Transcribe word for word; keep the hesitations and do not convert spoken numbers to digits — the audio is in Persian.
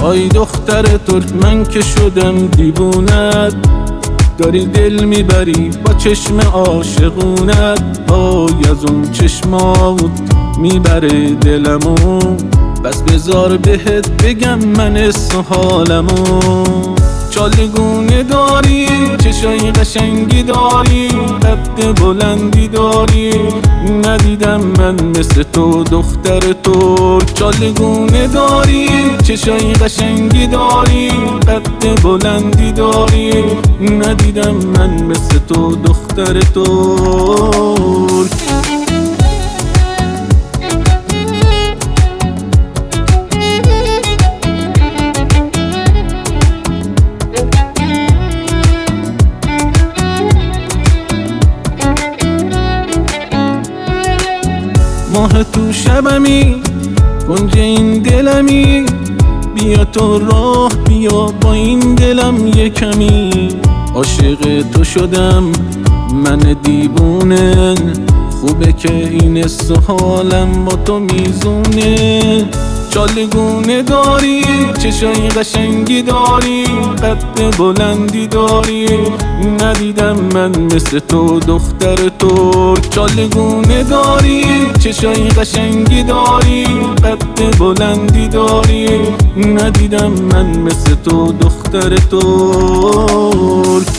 آی دختر ترک من که شدم دیوونت، داری دل میبری با چشم عاشقونت. آی از اون چشمات میبره دلمو، بس بذار بهت بگم من اسم حالمو. چالگونه داری، چشای قشنگی داری، قد بلندی داری، ندیدم من مثل تو دختر تو. چالگونه داری، چشای قشنگی داری، قد بلندی داری، ندیدم من مثل تو دختر تو. ماه تو شبمی، کنج این دلمی، بیا تو راه بیا با این دلم یکمی. عاشق تو شدم من دیوونه، خوبه که این است و حالم با تو میزونه. چالگونه داری، چشای قشنگی داری، قد بلندی داری، ندیدم من مثل تو دختر تو. چالگونه داری، چشای قشنگی داری، قد بلندی داری، ندیدم من مثل تو دختر تو.